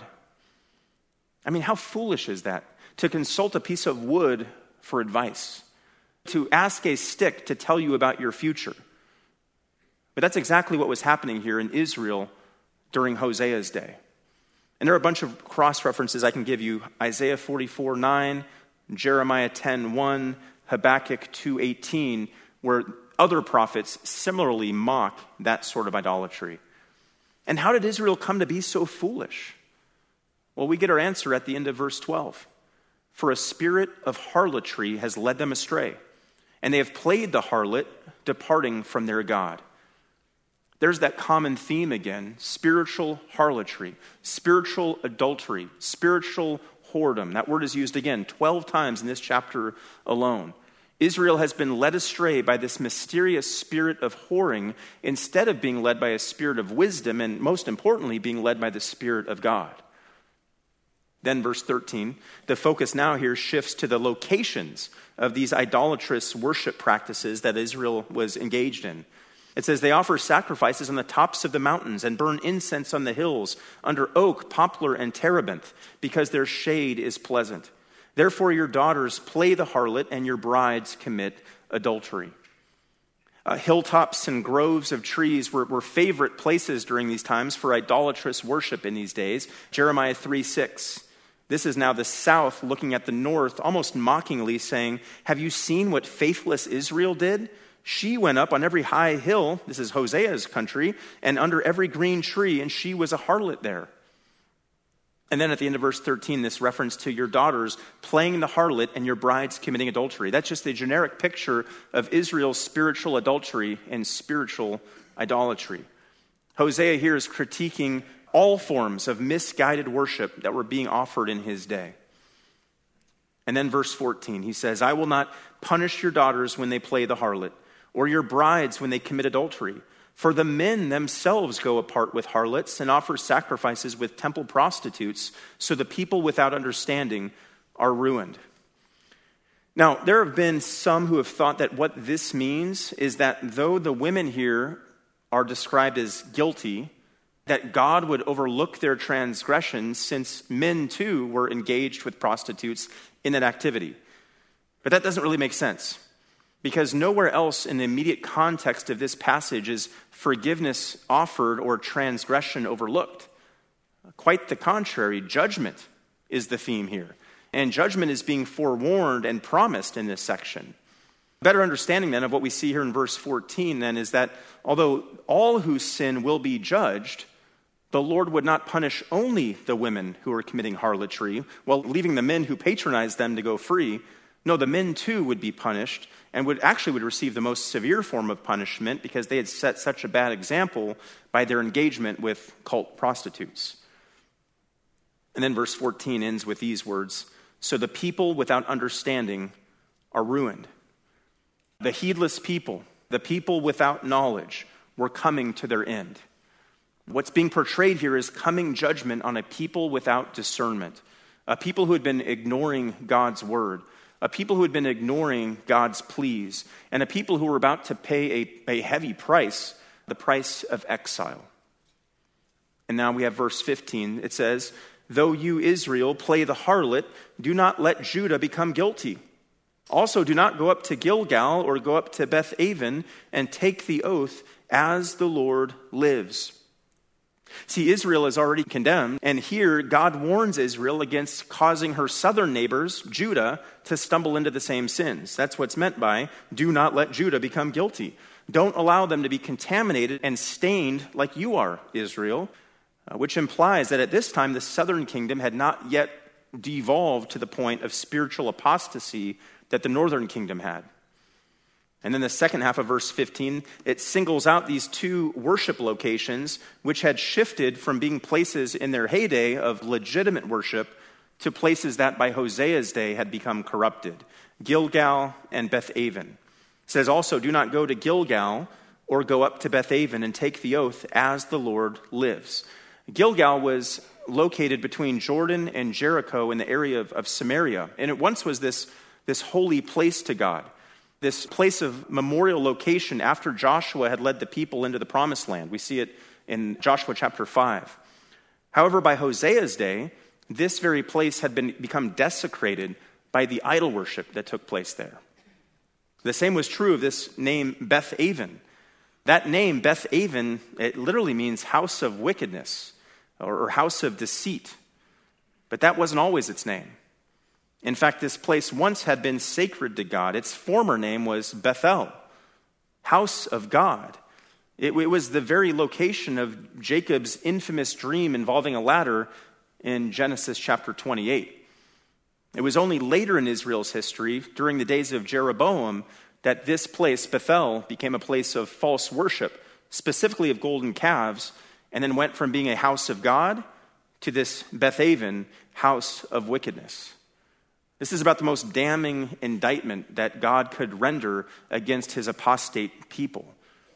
I mean, how foolish is that? To consult a piece of wood for advice. To ask a stick to tell you about your future. But that's exactly what was happening here in Israel during Hosea's day. And there are a bunch of cross-references I can give you. Isaiah forty-four nine, Jeremiah ten one, Habakkuk two eighteen, where other prophets similarly mock that sort of idolatry. And how did Israel come to be so foolish? Well, we get our answer at the end of verse twelve. For a spirit of harlotry has led them astray, and they have played the harlot, departing from their God. There's that common theme again, spiritual harlotry, spiritual adultery, spiritual whoredom. That word is used again twelve times in this chapter alone. Israel has been led astray by this mysterious spirit of whoring instead of being led by a spirit of wisdom and, most importantly, being led by the Spirit of God. Then verse thirteen, the focus now here shifts to the locations of these idolatrous worship practices that Israel was engaged in. It says, they offer sacrifices on the tops of the mountains and burn incense on the hills under oak, poplar, and terebinth, because their shade is pleasant. Therefore your daughters play the harlot, and your brides commit adultery. Uh, hilltops and groves of trees were, were favorite places during these times for idolatrous worship in these days. Jeremiah three six. This is now the south looking at the north, almost mockingly saying, have you seen what faithless Israel did? She went up on every high hill, this is Hosea's country, and under every green tree, and she was a harlot there. And then at the end of verse thirteen, this reference to your daughters playing the harlot and your brides committing adultery. That's just a generic picture of Israel's spiritual adultery and spiritual idolatry. Hosea here is critiquing all forms of misguided worship that were being offered in his day. And then verse fourteen, he says, I will not punish your daughters when they play the harlot, or your brides when they commit adultery. For the men themselves go apart with harlots and offer sacrifices with temple prostitutes, so the people without understanding are ruined." Now, there have been some who have thought that what this means is that though the women here are described as guilty, that God would overlook their transgressions since men too were engaged with prostitutes in that activity. But that doesn't really make sense, because nowhere else in the immediate context of this passage is forgiveness offered or transgression overlooked. Quite the contrary, judgment is the theme here. And judgment is being forewarned and promised in this section. Better understanding then of what we see here in verse fourteen then is that although all who sin will be judged, the Lord would not punish only the women who are committing harlotry, while leaving the men who patronize them to go free. No, the men too would be punished, and would actually would receive the most severe form of punishment because they had set such a bad example by their engagement with cult prostitutes. And then verse fourteen ends with these words, "So the people without understanding are ruined." The heedless people, the people without knowledge, were coming to their end. What's being portrayed here is coming judgment on a people without discernment, a people who had been ignoring God's word, a people who had been ignoring God's pleas, and a people who were about to pay a, a heavy price, the price of exile. And now we have verse fifteen. It says, "Though you, Israel, play the harlot, do not let Judah become guilty. Also do not go up to Gilgal or go up to Beth-aven and take the oath as the Lord lives." See, Israel is already condemned, and here God warns Israel against causing her southern neighbors, Judah, to stumble into the same sins. That's what's meant by, do not let Judah become guilty. Don't allow them to be contaminated and stained like you are, Israel, uh, which implies that at this time the southern kingdom had not yet devolved to the point of spiritual apostasy that the northern kingdom had. And then the second half of verse fifteen, it singles out these two worship locations which had shifted from being places in their heyday of legitimate worship to places that by Hosea's day had become corrupted, Gilgal and Beth-aven. It says also, do not go to Gilgal or go up to Beth-aven and take the oath as the Lord lives. Gilgal was located between Jordan and Jericho in the area of, of Samaria, and it once was this, this holy place to God. This place of memorial location after Joshua had led the people into the promised land. We see it in Joshua chapter five. However, by Hosea's day, this very place had been become desecrated by the idol worship that took place there. The same was true of this name Beth-aven. That name, Beth-aven, it literally means house of wickedness or house of deceit. But that wasn't always its name. In fact, this place once had been sacred to God. Its former name was Bethel, house of God. It, it was the very location of Jacob's infamous dream involving a ladder in Genesis chapter twenty-eight. It was only later in Israel's history, during the days of Jeroboam, that this place, Bethel, became a place of false worship, specifically of golden calves, and then went from being a house of God to this Beth-aven, house of wickedness. This is about the most damning indictment that God could render against his apostate people.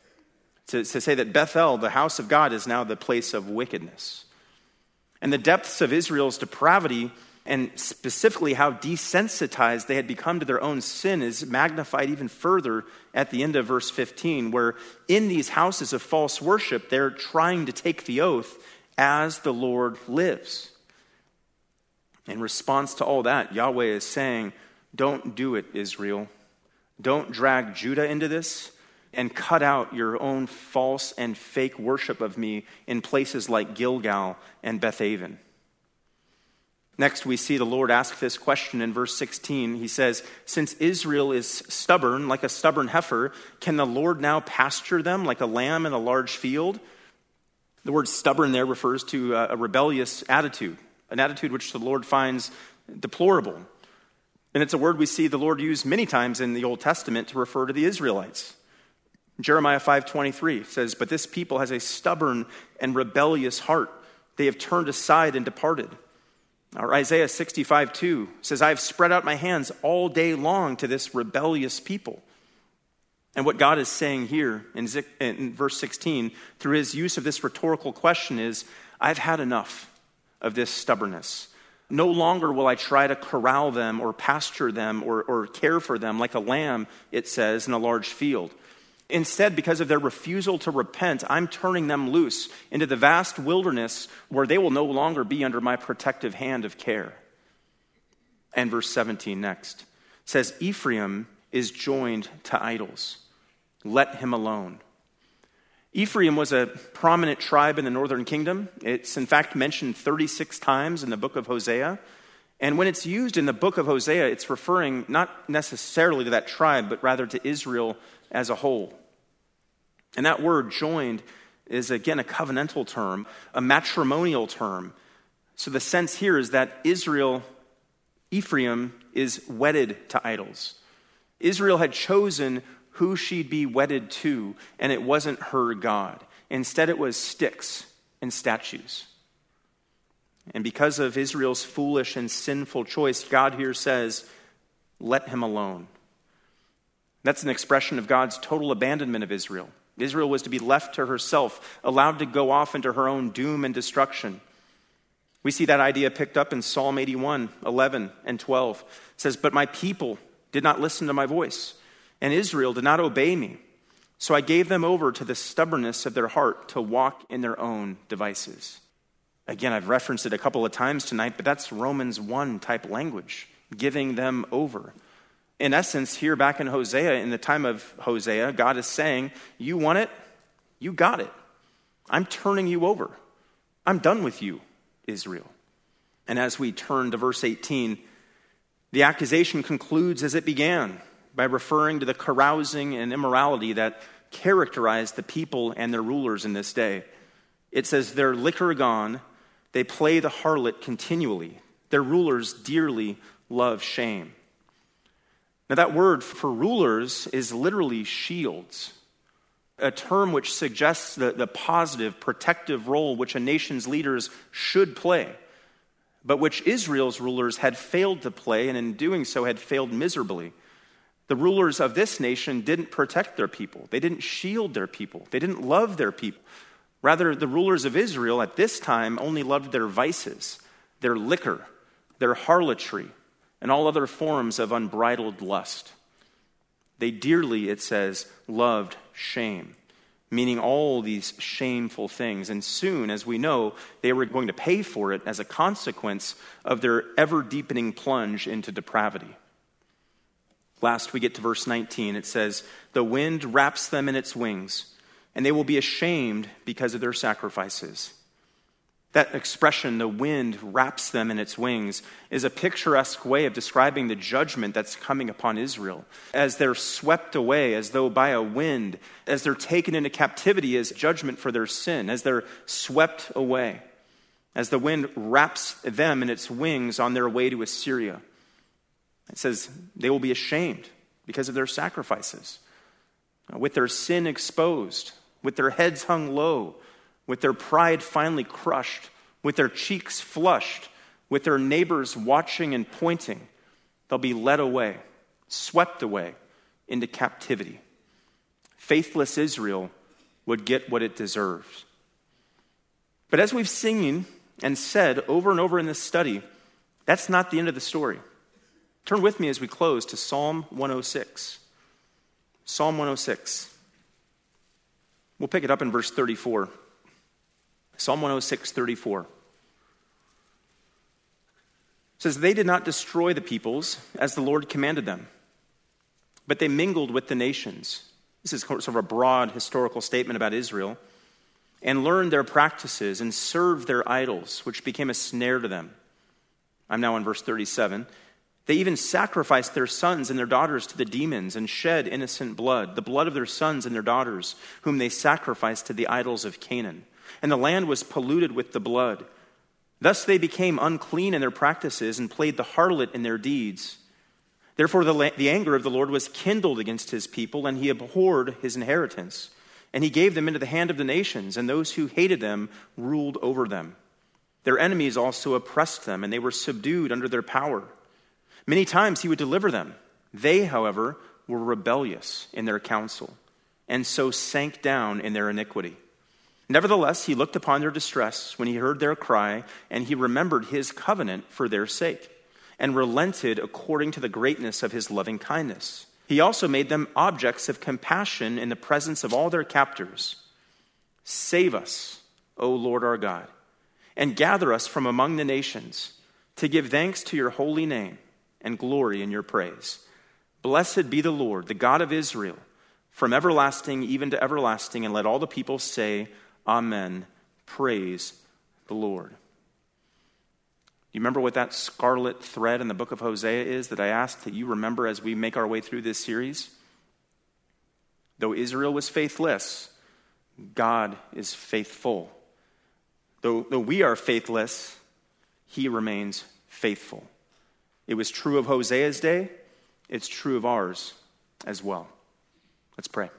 To, to say that Bethel, the house of God, is now the place of wickedness. And the depths of Israel's depravity, and specifically how desensitized they had become to their own sin, is magnified even further at the end of verse fifteen, where in these houses of false worship, they're trying to take the oath as the Lord lives. In response to all that, Yahweh is saying, don't do it, Israel. Don't drag Judah into this, and cut out your own false and fake worship of me in places like Gilgal and Beth-aven. Next, we see the Lord ask this question in verse sixteen. He says, since Israel is stubborn, like a stubborn heifer, can the Lord now pasture them like a lamb in a large field? The word stubborn there refers to a rebellious attitude, an attitude which the Lord finds deplorable. And it's a word we see the Lord use many times in the Old Testament to refer to the Israelites. Jeremiah five twenty-three says, but this people has a stubborn and rebellious heart. They have turned aside and departed. Or Isaiah sixty-five two says, I have spread out my hands all day long to this rebellious people. And what God is saying here in, Zik- in verse sixteen, through his use of this rhetorical question is, I've had enough of this stubbornness. No longer will I try to corral them or pasture them or, or care for them like a lamb, it says, in a large field. Instead, because of their refusal to repent, I'm turning them loose into the vast wilderness where they will no longer be under my protective hand of care. And verse seventeen next says, Ephraim is joined to idols. Let him alone. Ephraim was a prominent tribe in the northern kingdom. It's in fact mentioned thirty-six times in the book of Hosea. And when it's used in the book of Hosea, it's referring not necessarily to that tribe, but rather to Israel as a whole. And that word joined is again a covenantal term, a matrimonial term. So the sense here is that Israel, Ephraim, is wedded to idols. Israel had chosen who she'd be wedded to, and it wasn't her God. Instead, it was sticks and statues. And because of Israel's foolish and sinful choice, God here says, let him alone. That's an expression of God's total abandonment of Israel. Israel was to be left to herself, allowed to go off into her own doom and destruction. We see that idea picked up in Psalm eighty-one, eleven and twelve. It says, but my people did not listen to my voice, and Israel did not obey me. So I gave them over to the stubbornness of their heart to walk in their own devices. Again, I've referenced it a couple of times tonight, but that's Romans one type language, giving them over. In essence, here back in Hosea, in the time of Hosea, God is saying, you want it? You got it. I'm turning you over. I'm done with you, Israel. And as we turn to verse eighteen, the accusation concludes as it began, by referring to the carousing and immorality that characterized the people and their rulers in this day. It says, their liquor gone, they play the harlot continually. Their rulers dearly love shame. Now that word for rulers is literally shields, a term which suggests the, the positive, protective role which a nation's leaders should play, but which Israel's rulers had failed to play, and in doing so had failed miserably. The rulers of this nation didn't protect their people. They didn't shield their people. They didn't love their people. Rather, the rulers of Israel at this time only loved their vices, their liquor, their harlotry, and all other forms of unbridled lust. They dearly, it says, loved shame, meaning all these shameful things. And soon, as we know, they were going to pay for it as a consequence of their ever-deepening plunge into depravity. Last, we get to verse nineteen. It says, the wind wraps them in its wings, and they will be ashamed because of their sacrifices. That expression, the wind wraps them in its wings, is a picturesque way of describing the judgment that's coming upon Israel. As they're swept away as though by a wind, as they're taken into captivity as judgment for their sin, as they're swept away, as the wind wraps them in its wings on their way to Assyria. It says they will be ashamed because of their sacrifices. With their sin exposed, with their heads hung low, with their pride finally crushed, with their cheeks flushed, with their neighbors watching and pointing, they'll be led away, swept away into captivity. Faithless Israel would get what it deserves. But as we've seen and said over and over in this study, that's not the end of the story. Turn with me as we close to Psalm one oh six. Psalm one oh six. We'll pick it up in verse thirty-four. Psalm one oh six, thirty-four. It says, they did not destroy the peoples as the Lord commanded them, but they mingled with the nations. This is sort of a broad historical statement about Israel. And learned their practices and served their idols, which became a snare to them. I'm now in verse thirty-seven. They even sacrificed their sons and their daughters to the demons and shed innocent blood, the blood of their sons and their daughters, whom they sacrificed to the idols of Canaan. And the land was polluted with the blood. Thus they became unclean in their practices and played the harlot in their deeds. Therefore the, the anger of the Lord was kindled against his people, and he abhorred his inheritance. And he gave them into the hand of the nations, and those who hated them ruled over them. Their enemies also oppressed them, and they were subdued under their power. Many times he would deliver them. They, however, were rebellious in their counsel, and so sank down in their iniquity. Nevertheless, he looked upon their distress when he heard their cry, and he remembered his covenant for their sake, and relented according to the greatness of his loving kindness. He also made them objects of compassion in the presence of all their captors. Save us, O Lord our God, and gather us from among the nations, to give thanks to your holy name and glory in your praise. Blessed be the Lord, the God of Israel, from everlasting even to everlasting, and let all the people say, Amen. Praise the Lord. You remember what that scarlet thread in the book of Hosea is that I asked that you remember as we make our way through this series? Though Israel was faithless, God is faithful. Though, though we are faithless, he remains faithful. It was true of Hosea's day. It's true of ours as well. Let's pray.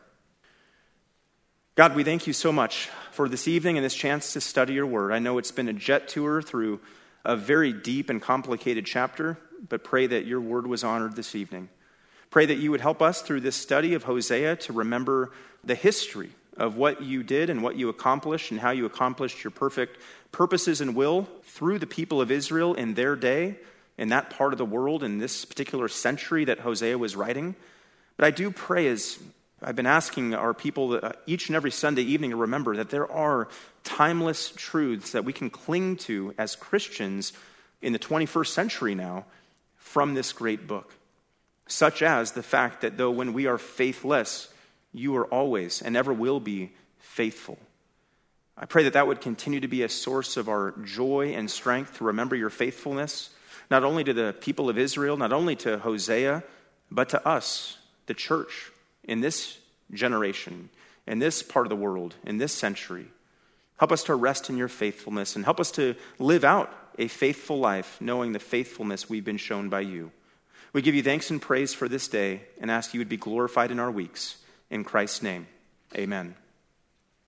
God, we thank you so much for this evening and this chance to study your word. I know it's been a jet tour through a very deep and complicated chapter, but pray that your word was honored this evening. Pray that you would help us through this study of Hosea to remember the history of what you did and what you accomplished and how you accomplished your perfect purposes and will through the people of Israel in their day, in that part of the world, in this particular century that Hosea was writing. But I do pray, as I've been asking our people each and every Sunday evening, to remember that there are timeless truths that we can cling to as Christians in the twenty-first century now from this great book, such as the fact that though when we are faithless, you are always and ever will be faithful. I pray that that would continue to be a source of our joy and strength to remember your faithfulness, not only to the people of Israel, not only to Hosea, but to us, the church, in this generation, in this part of the world, in this century. Help us to rest in your faithfulness and help us to live out a faithful life, knowing the faithfulness we've been shown by you. We give you thanks and praise for this day and ask you would be glorified in our weeks. In Christ's name, amen.